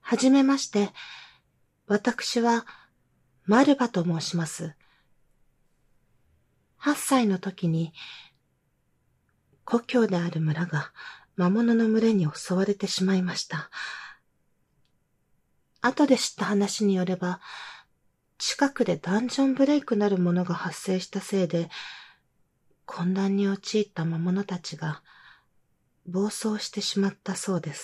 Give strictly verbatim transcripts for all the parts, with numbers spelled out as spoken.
はじめまして。私は、マルバと申します。はっさいの時に、故郷である村が魔物の群れに襲われてしまいました。後で知った話によれば、近くでダンジョンブレイクなるものが発生したせいで、混乱に陥った魔物たちが暴走してしまったそうです。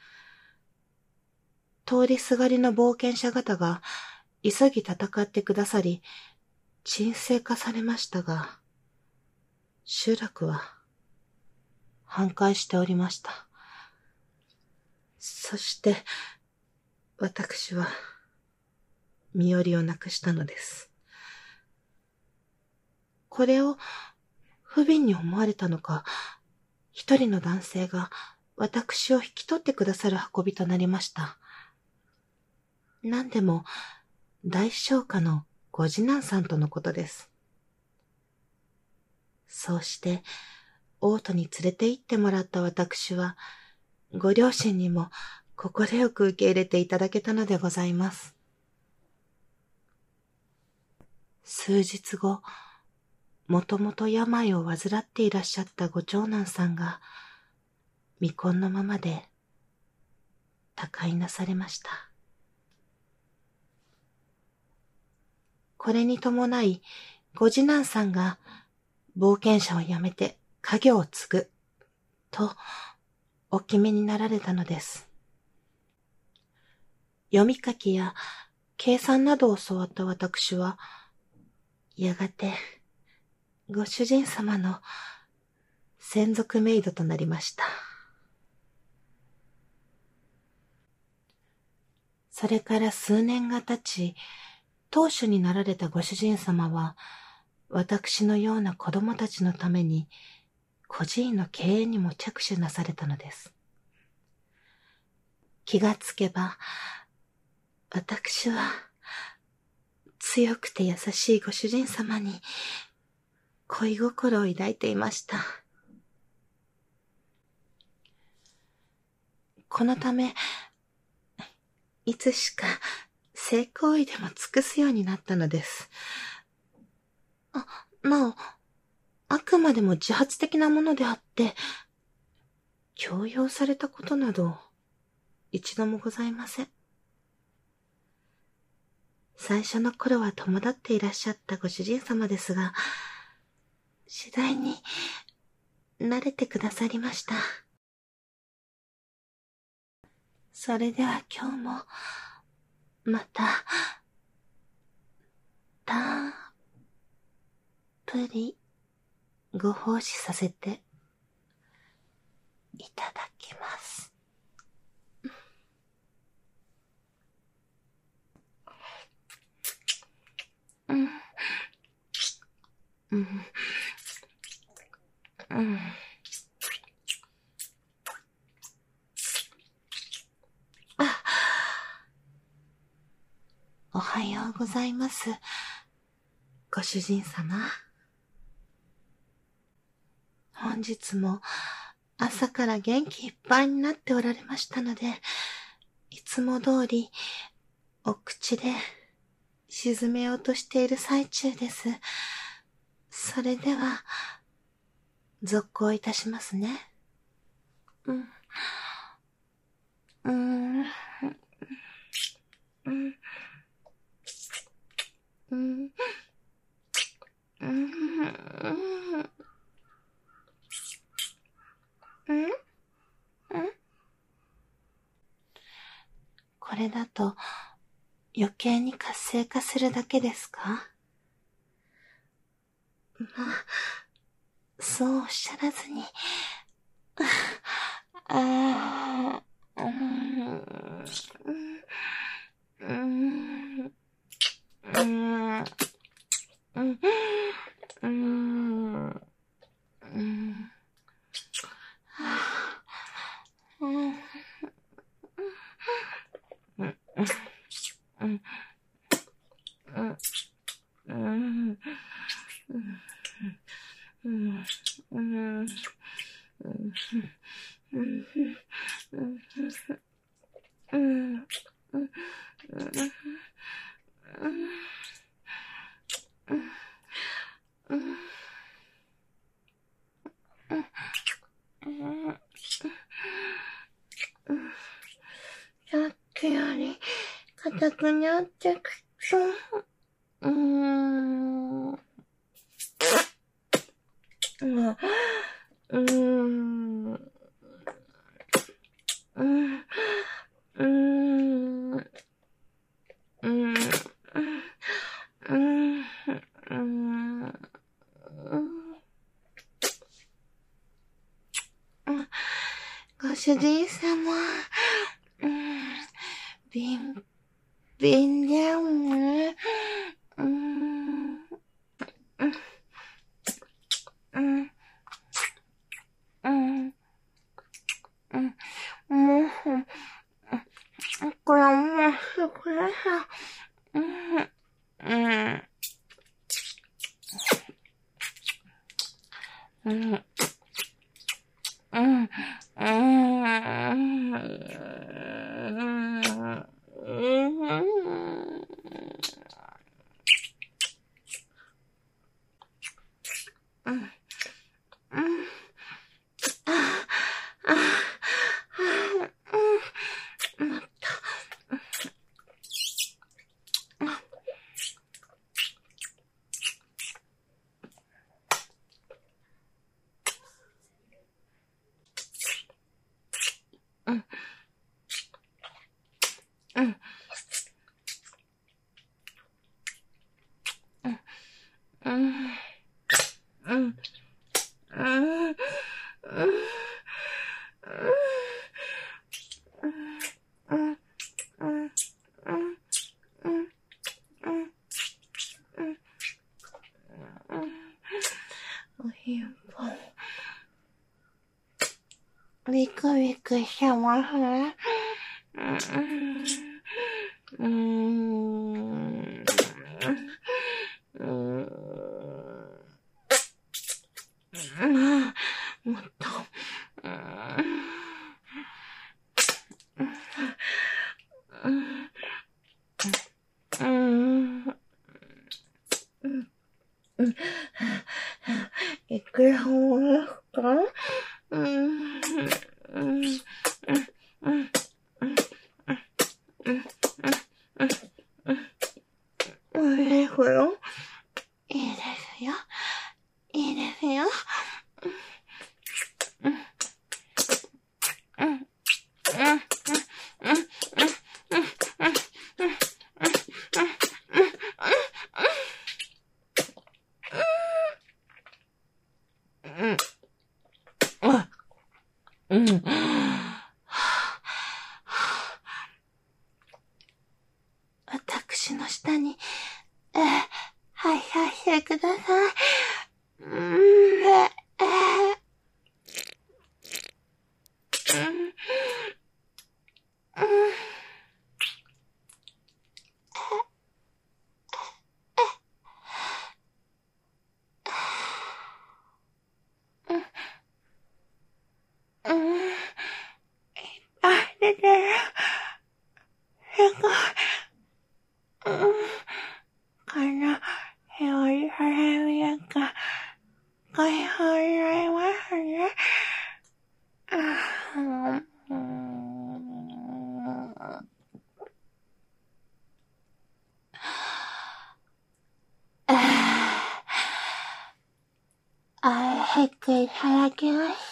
通りすがりの冒険者方が急ぎ戦ってくださり、沈静化されましたが、集落は半壊しておりました。そして、私は身寄りをなくしたのです。これを不憫に思われたのか、一人の男性が私を引き取ってくださる運びとなりました。何でも大商家のご次男さんとのことです。そうして王都に連れて行ってもらった私は、ご両親にも快く受け入れていただけたのでございます。数日後、もともと病を患っていらっしゃったご長男さんが、未婚のままで他界なされました。これに伴い、ご次男さんが冒険者を辞めて家業を継ぐ、とお決めになられたのです。読み書きや計算などを教わった私は、やがてご主人様の専属メイドとなりました。それから数年が経ち、当主になられたご主人様は、私のような子供たちのために、孤児院の経営にも着手なされたのです。気がつけば、私は、強くて優しいご主人様に、恋心を抱いていました。このため、いつしか性行為でも尽くすようになったのです。あ、なお、あくまでも自発的なものであって、強要されたことなど一度もございません。最初の頃は戸惑っていらっしゃったご主人様ですが、次第に慣れてくださりました。それでは今日もまたたっぷりご奉仕させていただきます。うん。うん。うん。あ、おはようございます。ご主人様。本日も朝から元気いっぱいになっておられましたので、いつも通りお口で沈めようとしている最中です。それでは、続行いたしますね。うん。うーん。うん。うん。うん。うん。これだと余計に活性化するだけですか？まあ、そうおっしゃらずに。ああ、うん、うん、うん、うん、うん、うん、うん、うん、うん、うん、うん、うん、うん、 さっきより硬くなってきそう。うーん。うーん。うーん。うん。うん。うん。うん。うん。ご主人様。うん。ビン、ビンだよね。うん。うん。うん。うん。うん。もう、これもうしてください。うん。うん。うん。うん。うん。おひんぽん。ビクビクしてますね。うーん。うーん。もっと。うーん。いくらもですか？うーん。いいですよ。いいですよ。いいですよ。うん。私の下に、えー、はいはいしてください。うーん、えー、うん、うん。うん。あ、出てる。すごい。うん。この、よりそれみやか、ごちそうになりますね。うん。うん。あ、へくいただきました。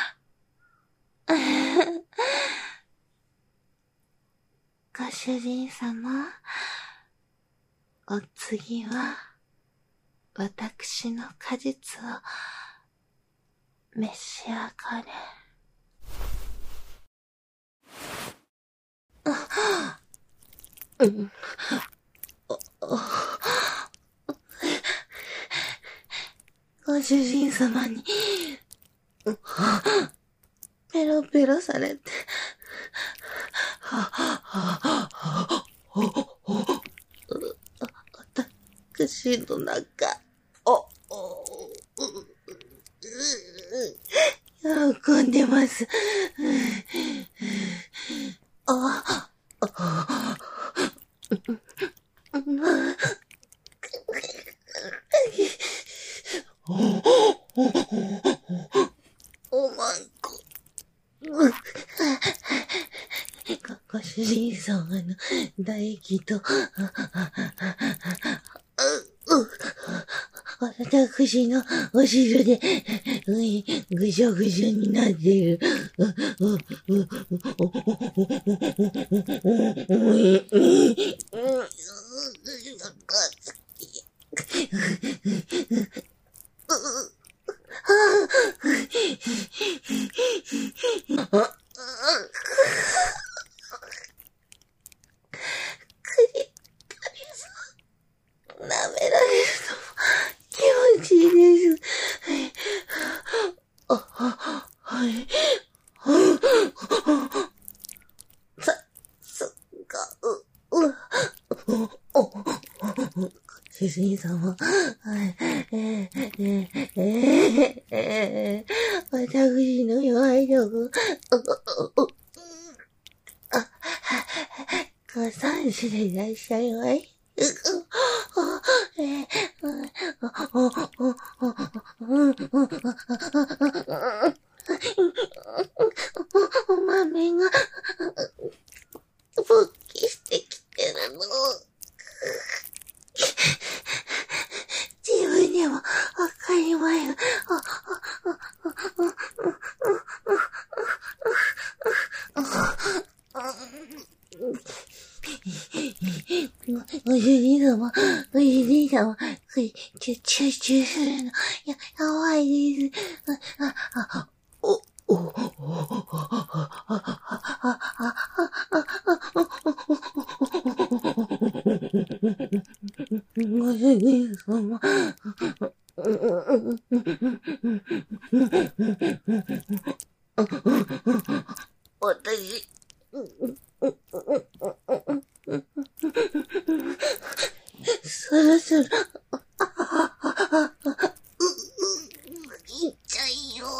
ご主人様、お次は、私の果実を召し上がれ。うん。ご主人様に、ペロペロされて、私の中、お、喜んでます。あ、 ご、ご主人様の唾液と、私のお汁で、ぐじょぐじょになってる。舐められると気持ちいいです。あ、はい。さ、そっか、う、う、お、主人様。ええ、ええ、ええ、私の弱いとこ、あ、ご存知でいらっしゃいまい。お豆が勃起してきてるの。自分でもわかりません。ご主人様、ご主人様、チュ、チュ、チュするの、や、やばいです。あ、あ、お、お、お、ご主人様、私、そろそろ、痛いよ。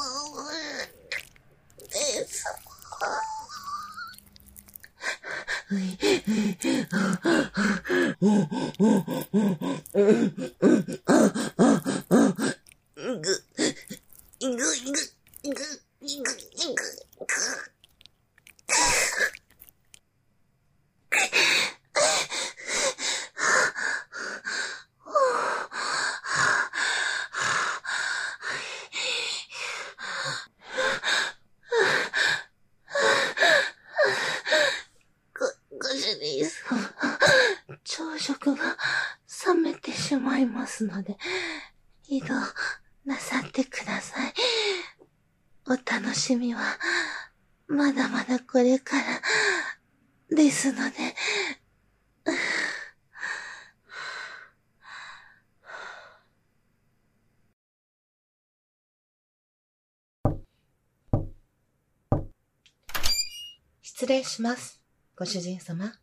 です。ぐ、ぐ、ぐ、ぐ、ぐ、ぐ、ご主人様、朝食が冷めてしまいますので、移動なさってください。お楽しみは、まだまだこれからですので。失礼します、ご主人様。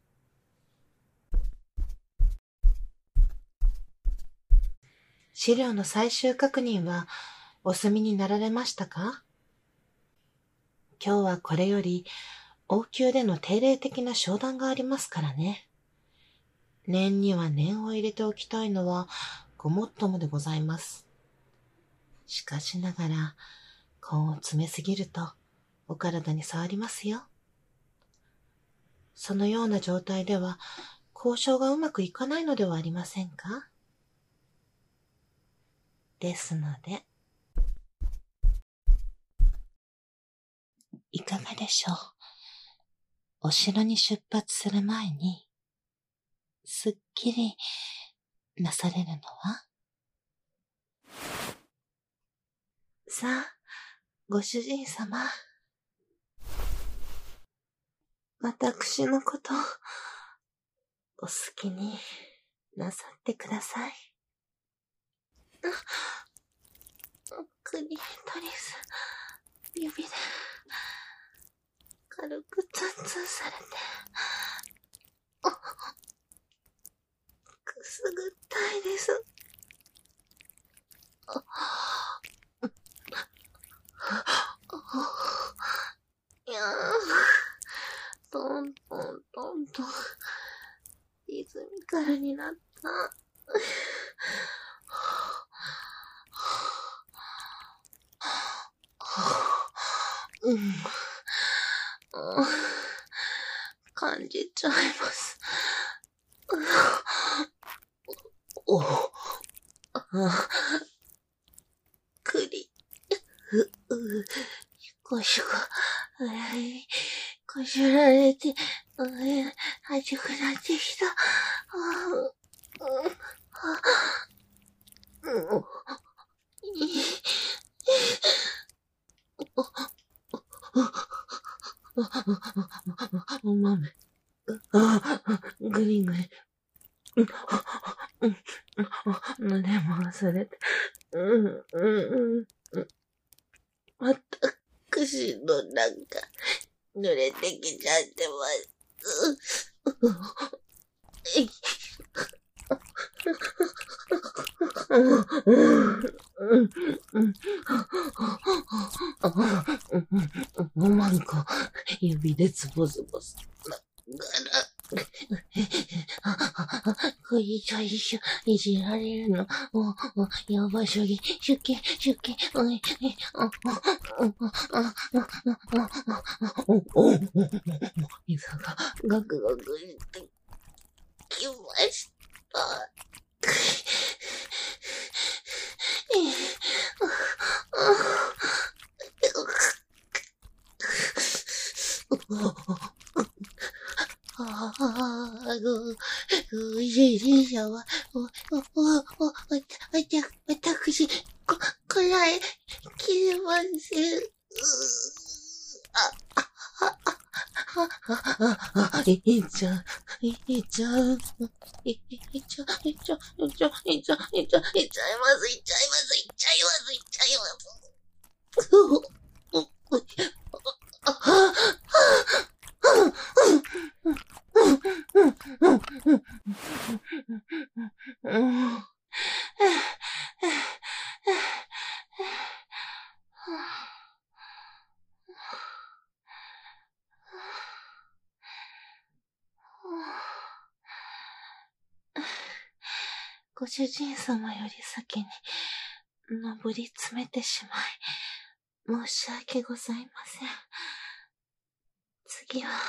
資料の最終確認はお済みになられましたか？今日はこれより王宮での定例的な商談がありますからね。念には念を入れておきたいのはごもっともでございます。しかしながら根を詰めすぎるとお体に障りますよ。そのような状態では交渉がうまくいかないのではありませんか？ですので、いかがでしょう。お城に出発する前に、すっきりなされるのは？さあ、ご主人様。私のこと、お好きになさってください。クリトリス、指で軽くツンツンされて、くすぐったいです。いやー、トントントントン、リズミカルになった。うん。 感じちゃいます。お、あ、栗。う、う、腰が、はい、こしられて、うん、熱くなってきた。あ、うん、あ、うん、いい。お豆。あ、グリグリ。胸も忘れて。うん、うん、うん。私のなんか、濡れてきちゃってます。おまんこ、指でズボズボす。これ以上一緒いじられるの。お、お、やばい、しょぎ、出勤、出勤、おい、お、お、お、お、お、膝がガクガクしてきました。ああ、ご、ご主人様、お、お、お、お、わた、わたくし、こ、こらえ、きれません。あ、あ、あ、あ、あ、あ、いっちゃう、いっちゃう、い、いっちゃう、いっちゃう、いっちゃう、いっちゃう、いっちゃう、いっちゃいます、いっちゃいます、いっちゃいます、いっちゃいます。お、お、お、あ、あ、ご主人様より先に登り詰めてしまい、申し訳ございません。次は、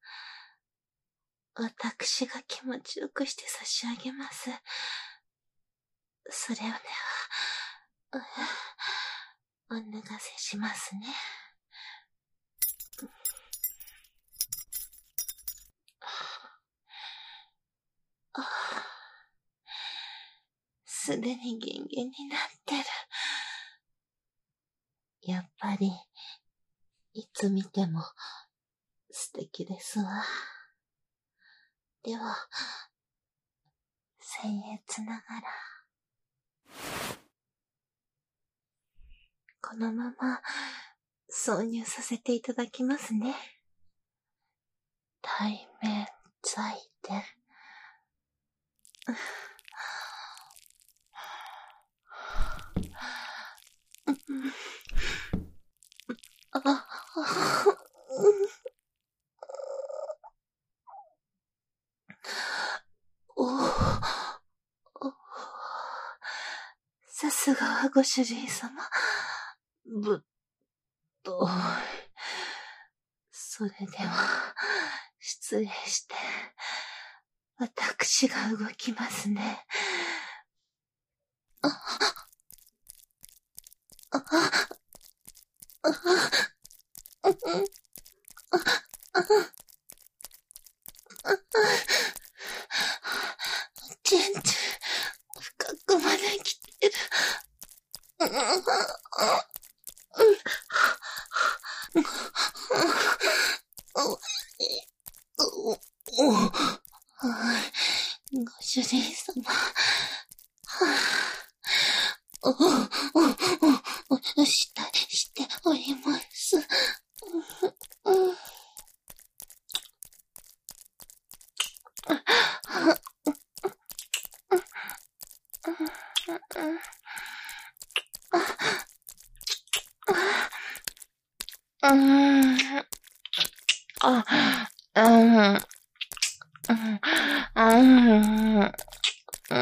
私が気持ちよくして差し上げます。それでは、お脱がせしますね。すでにギンギンになってる。やっぱり、いつ見ても素敵ですわ。では、僭越ながら、このまま挿入させていただきますね。対面採点。あ、あ、お、お、さすがはご主人様。ぶっとい。それでは、失礼して、私が動きますね。あ、あ、あ、あ、あ、全然、深くまで来てる。ご主人様。お、お、お、お、した、しております。うん、あ、うん、うん、うん、うん、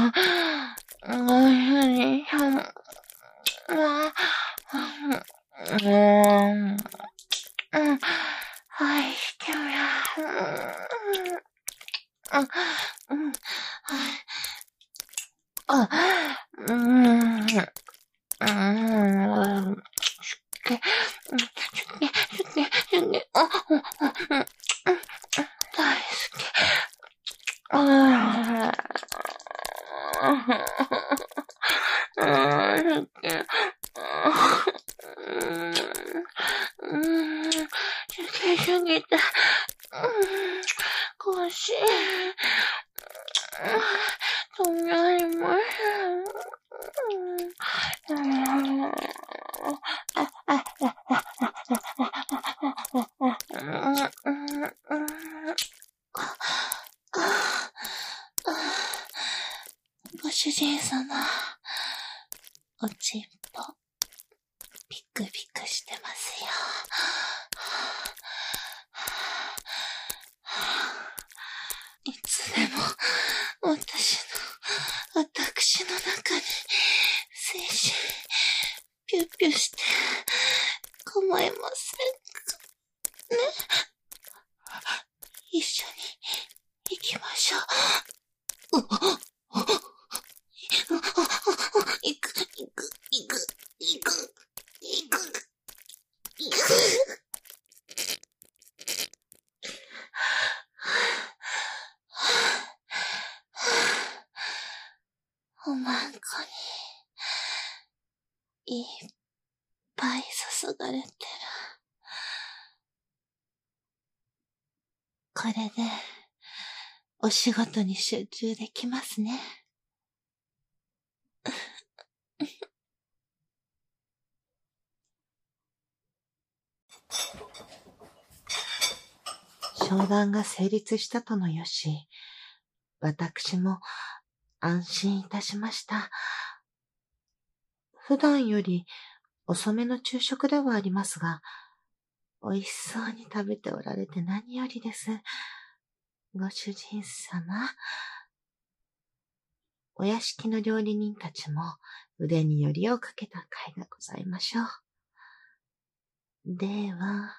ご主人様。うん、うん、 愛してる。うん。うん。あ、うん。うん。しゅけ、しゅけ、しゅけ、しゅけ、あ、うん、うん、大好き。ああ、しゅけ、うん、しゅけ、しゅけた。腰、となりません。ご主人様、おちんぽ、ピクピクしてますよ。いつでも、私の、私の中に、精子、ピュッピュして、構いませんかね。一緒に、行きましょう。行く、行く、行く、行く、行く、行く。おまんこに、いっぱい注がれてる。これで、お仕事に集中できますね。商談が成立したとのよし、私も安心いたしました。普段より遅めの昼食ではありますが、美味しそうに食べておられて何よりです。ご主人様、お屋敷の料理人たちも腕によりをかけた甲斐がございましょう。では、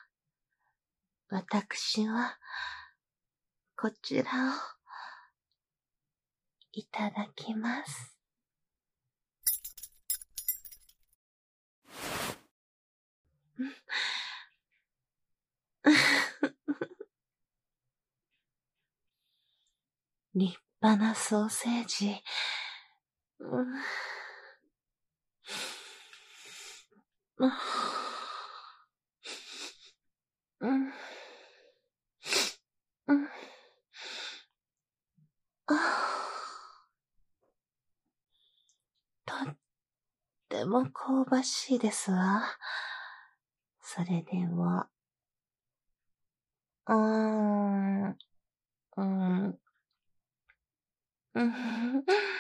私は、こちらを、いただきます。立派なソーセージ。うん、うん、うん、うん、とっても香ばしいですわ。それでは、うーん、うーん、うん、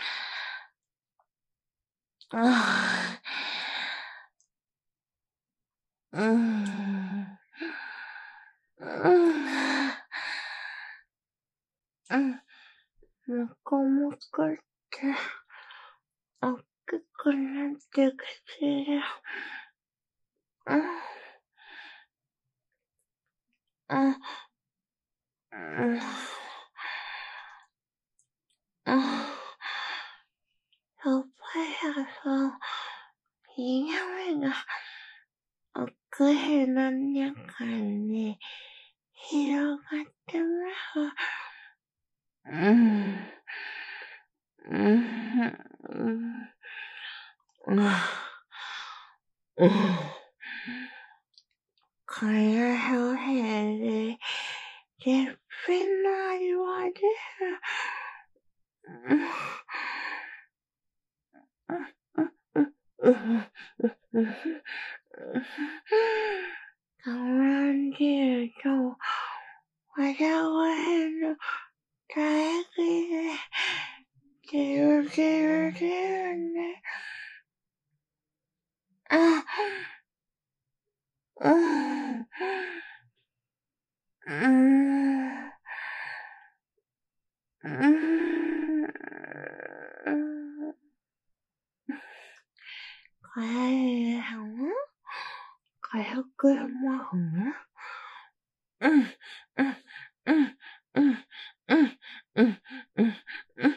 うん、うん、もこもこって、大きくなってくる。うん、うん、うん、うん。おっぱいがそう、ひがめが、奥への中に広がってます。うん、うん、うん、うん、うん。この表現で、絶品の味わいです。うん、うん、うん、我慢汁と、わざわざの唾液で、ジルジルジルね。あ、うん、うん、うん、これ、火薬魔法。うん。 うん、うん、うん、うん、うん、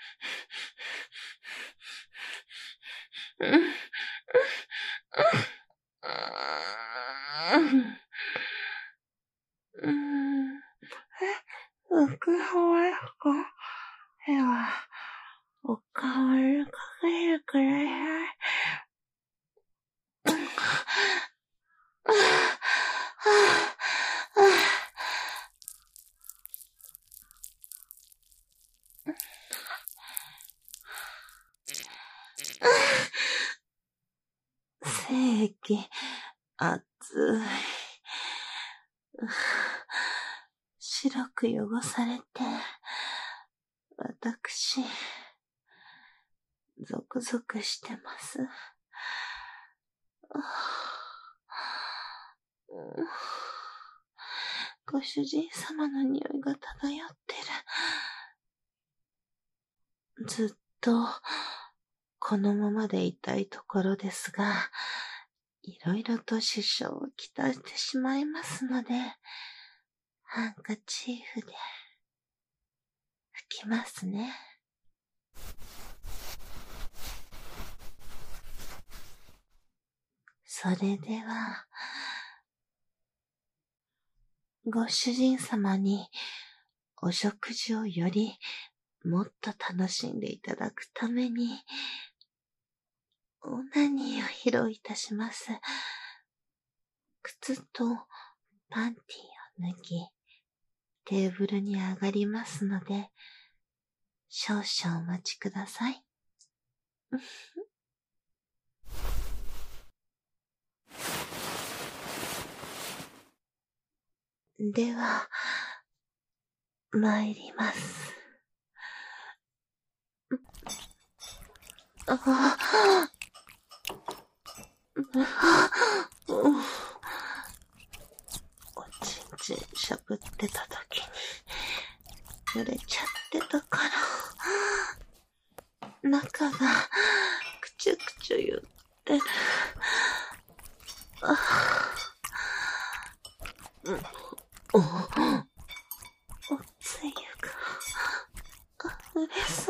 うん、うん。うくほえこ。では、おかわりかけてください。正義、熱い。白く汚されて、私、ゾクゾクしてます。ご主人様の匂いが漂ってる。ずっと、このままでいたいところですが、いろいろと支障をきたしてしまいますので、ハンカチーフで拭きますね。それでは、ご主人様にお食事をよりもっと楽しんでいただくために、オナニーを披露いたします。靴とパンティを脱ぎ、テーブルに上がりますので、少々お待ちください。では、参ります。ああ、おちんちんしゃぶってた時に、濡れちゃってたから、中が、くちゅくちゅ言ってる。あうんお、おつゆが、溢れそう。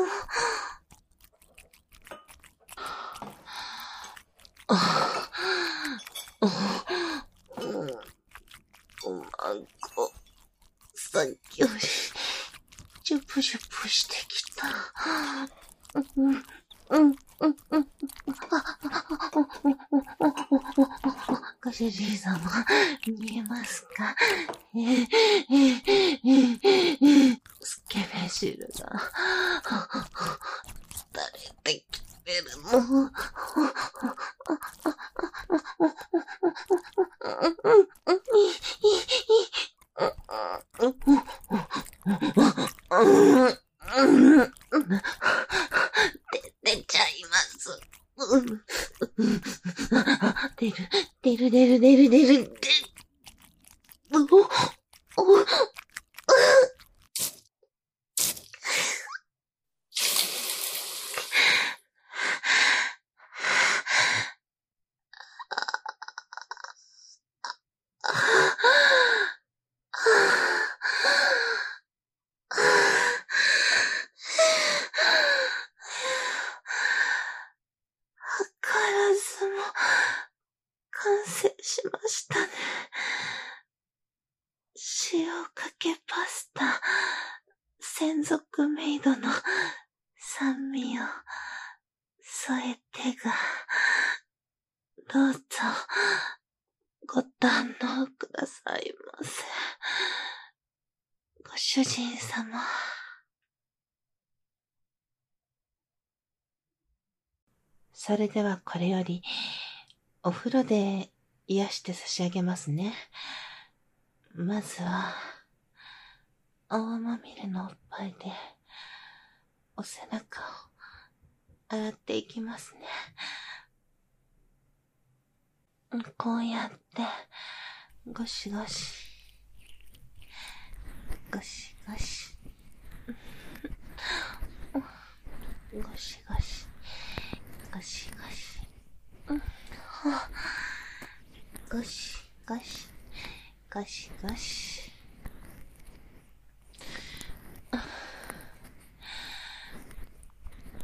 あ、お、うん、おまんこ、さっきより、ジュプジュプしてきた。うん、うん、うん、うん。ご主人様、見えますか？えー、えー、えー、スケベ汁が、垂れてきてるの。出ちゃいます。出る、出る、出る、出る、出る、出る。お、お、からずも完成しましたね。塩かけパスタ、専属メイドの酸味を添えてが、どうぞご堪能くださいませ。ご主人様。それではこれよりお風呂で癒して差し上げますね。まずは泡まみれのおっぱいでお背中を洗っていきますね。こうやってゴシゴシゴシゴシゴシゴシゴシゴシゴシゴシゴシゴシ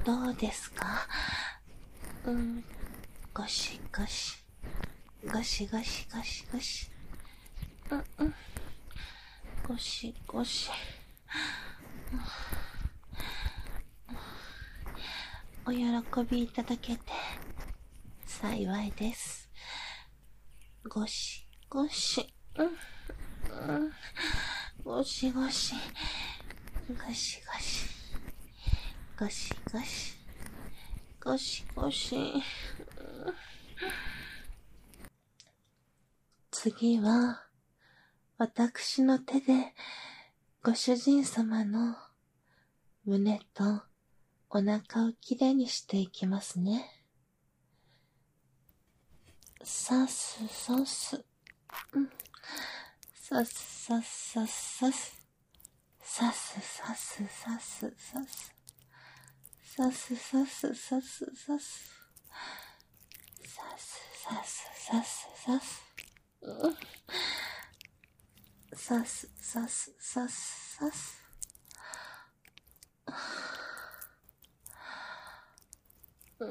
どうですか？うん、ゴシゴシ、ゴシゴシゴシゴシ、うんうん、ゴシゴシ、お喜びいただけて幸いです。ゴシゴシ、うん、うん、ゴシゴシ、ゴシゴシ、ゴシゴシ、ゴシゴシ、うん、次は私の手でご主人様の胸とお腹をきれいにしていきますね。さすさす、うん、さすさすさすさす、さすさすさすさす、さすさすさすさす、さすさすさすさす、うん、さすさすさすさす、うん、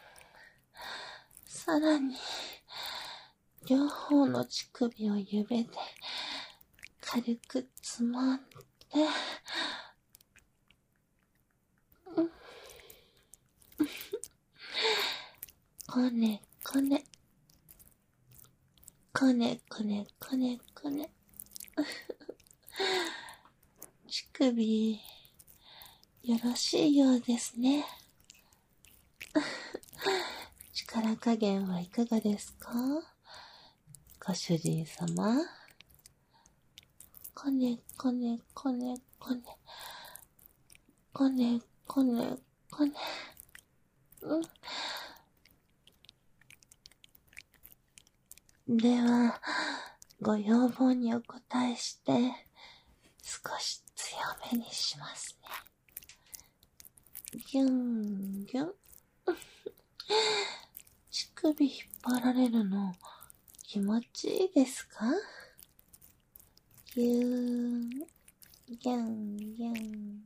さらに両方の乳首を指で軽くつまんで、うん、こねこね、こねこねこねこね、乳首よろしいようですね。力加減はいかがですか？ご主人様。こねこねこねこね、こねこねこね、うん。では、ご要望にお答えして、少し強めにしますね。ギュンギュン。乳首引っ張られるの気持ちいいですか？ギューン、ギュンギュンギュン。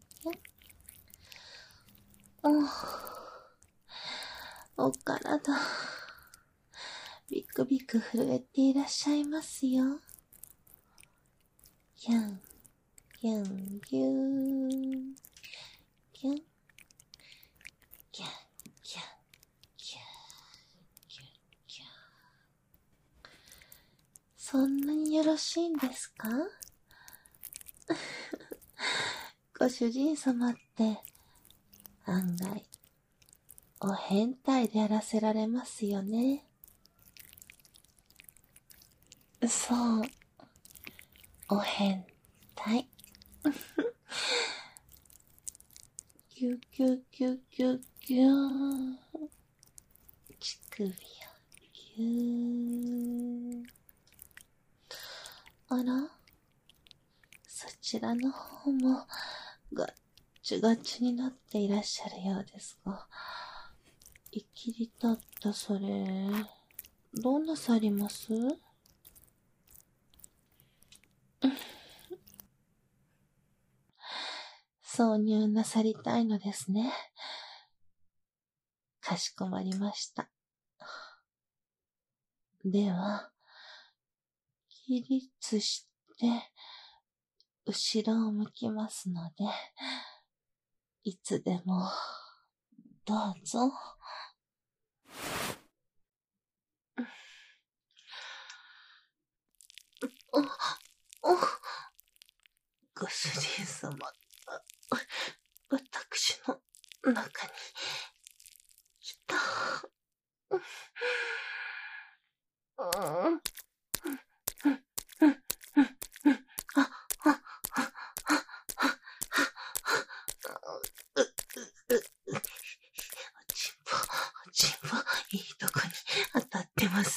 お、お体、ビクビク震えていらっしゃいますよ。ギュン、ギュン、ギューン、ギュン、ギュン、ギュン、ギュン、ギュン、ギュン、ギュン。そんなによろしいんですか？ご主人様って案外お変態でやらせられますよね。そう、お変態。ギュギュギュギュギューン、乳首をギューン。あら、そちらの方もガッチガチになっていらっしゃるようですが、いきり立ったそれ、どうなさります？挿入なさりたいのですね。かしこまりました。では、起立して、後ろを向きますので、いつでも、どうぞ。お、お、ご主人様、私の中に来た。うん。チンポ、いいとこに当たってます。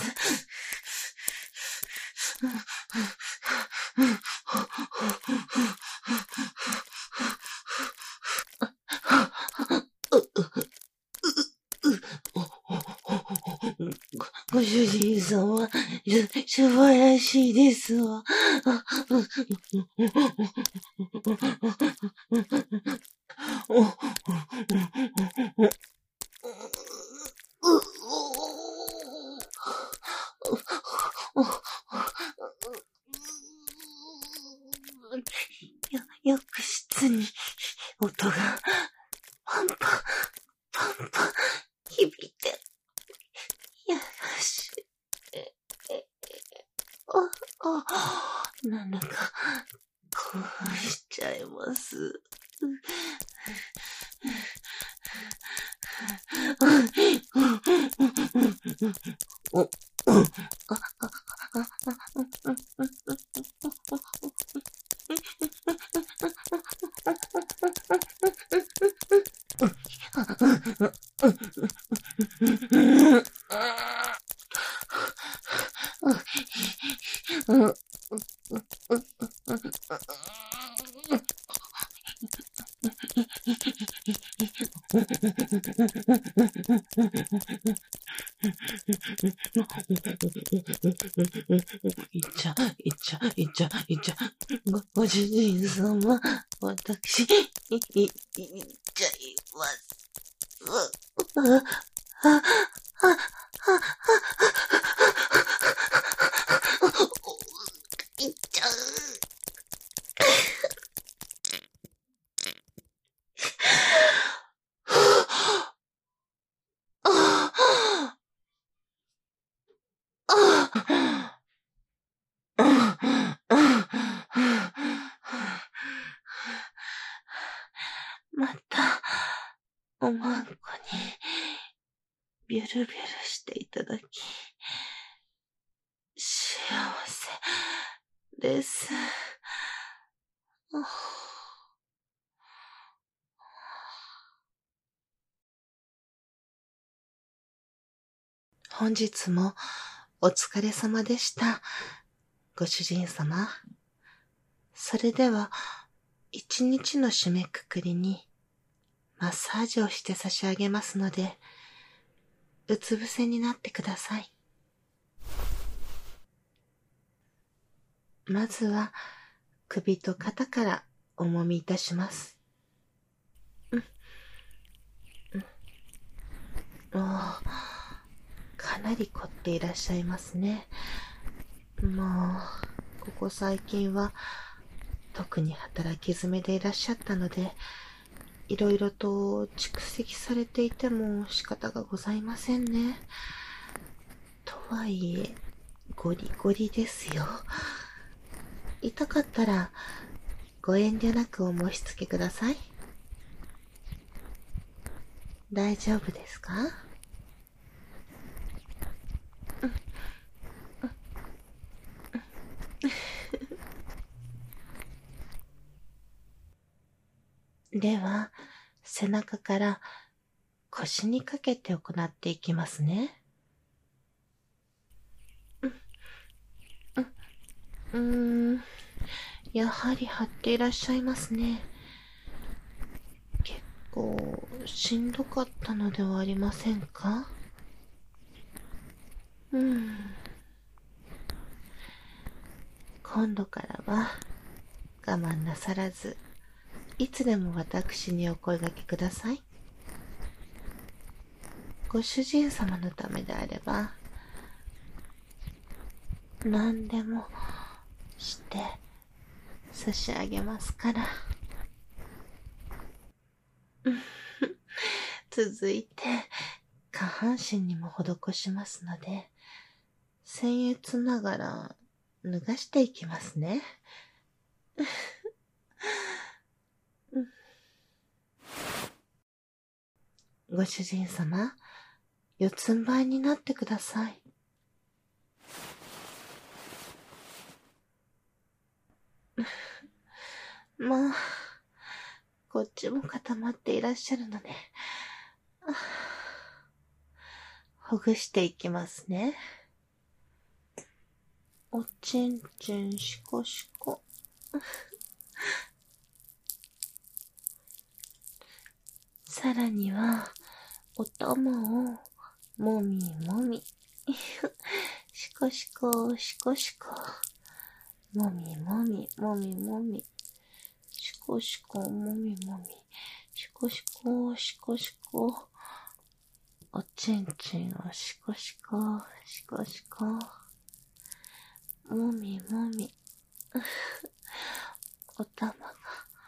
ご主人様、素晴らしいですわ。 浴室に音がパンパン、パンパン響いて、よし。あ、あ、なんだか興奮しちゃいます。お、あ、あ、あ、いっちゃ、いっちゃ、いっちゃ、いっちゃ、ご、ご主人様、私、い、い、いっちゃいます。あ、あ、あ、あ、いっちゃう。また、おまんこに、ビュルビュルしていただき、幸せです。本日もお疲れ様でした、ご主人様。それでは、一日の締めくくりに、マッサージをして差し上げますので、うつ伏せになってください。まずは、首と肩からお揉みいたします。うん。うん。おー、かなり凝っていらっしゃいますね。もう、ここ最近は、特に働き詰めでいらっしゃったので、いろいろと蓄積されていても仕方がございませんね。とはいえ、ゴリゴリですよ。痛かったら、ご遠慮なくお申し付けください。大丈夫ですか？では、背中から腰にかけて行っていきますね。うーん、やはり張っていらっしゃいますね。結構しんどかったのではありませんか？うん。今度からは我慢なさらず、いつでも私にお声掛けください。ご主人様のためであれば、何でもして差し上げますから。続いて、下半身にも施しますので、僭越ながら脱がしていきますね。ご主人様、四つん這いになってください。まあ、こっちも固まっていらっしゃるので、ほぐしていきますね。おちんちんしこしこ。さらには、お玉をもみもみ。しこしこ、しこしこ。もみもみ、もみもみ。しこしこ、もみもみ。しこしこ、しこしこ。おちんちんをしこしこ、しこしこ。もみもみ。お玉が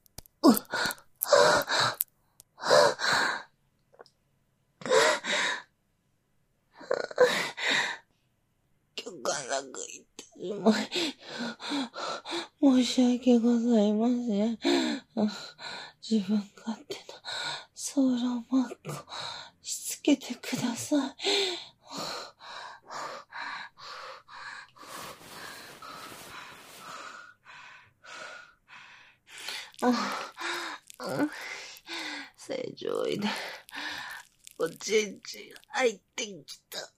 うっ、許可なく言ってしまい、申し訳ございません。自分勝手なソーラーマークをしつけてください。正常位でおちんちん入ってきた。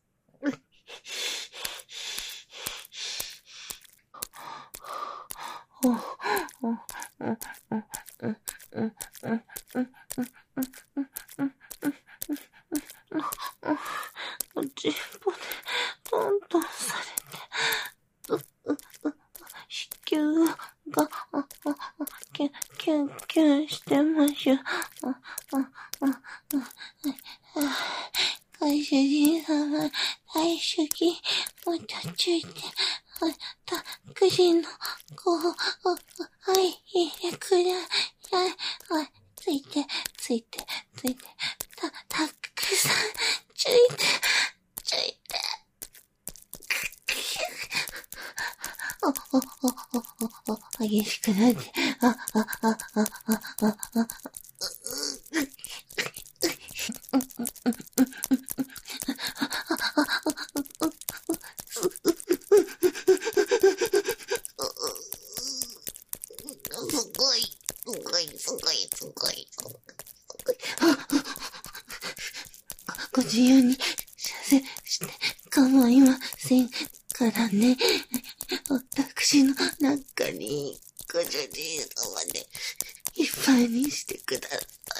おちんぽでトントンされて、う、う、う、子宮が、あ、あ、キュン、キュン、キュンしてましゅ。あ、あ、あ、あ、ご主人様、大主義、もたついて、た、くじの子を、はい、入れください。はい、ついて、ついて、ついて、た、たくさん、ついて、ついて。お、お、お、お、お、激しくなって、あ、あ、あ、あ、あ、あ、あ、あ、すごい、すごい、すごい、すごい。ご自由にさせして構いませんからね。私の中にご主人様でいっぱいにしてください。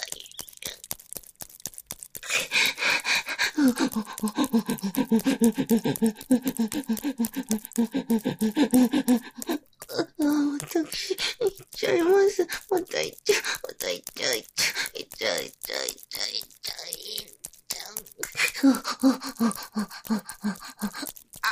私、行っちゃいます。また行っちゃう、また行っちゃう、行っちゃう、行っちゃう、行っちゃう、行っちゃう、行っちゃう、行っちゃう。あ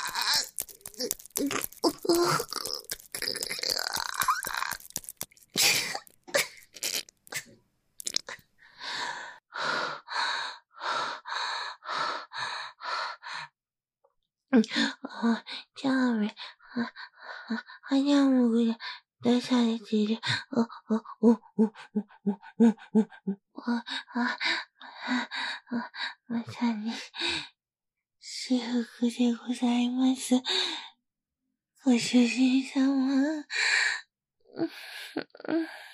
あ、じゃあ、あ、あ、花もぐら出されてる。あ、あ、お、お、お、お、お、お、あ、あ、あ、まさに、至福でございます。ご主人様。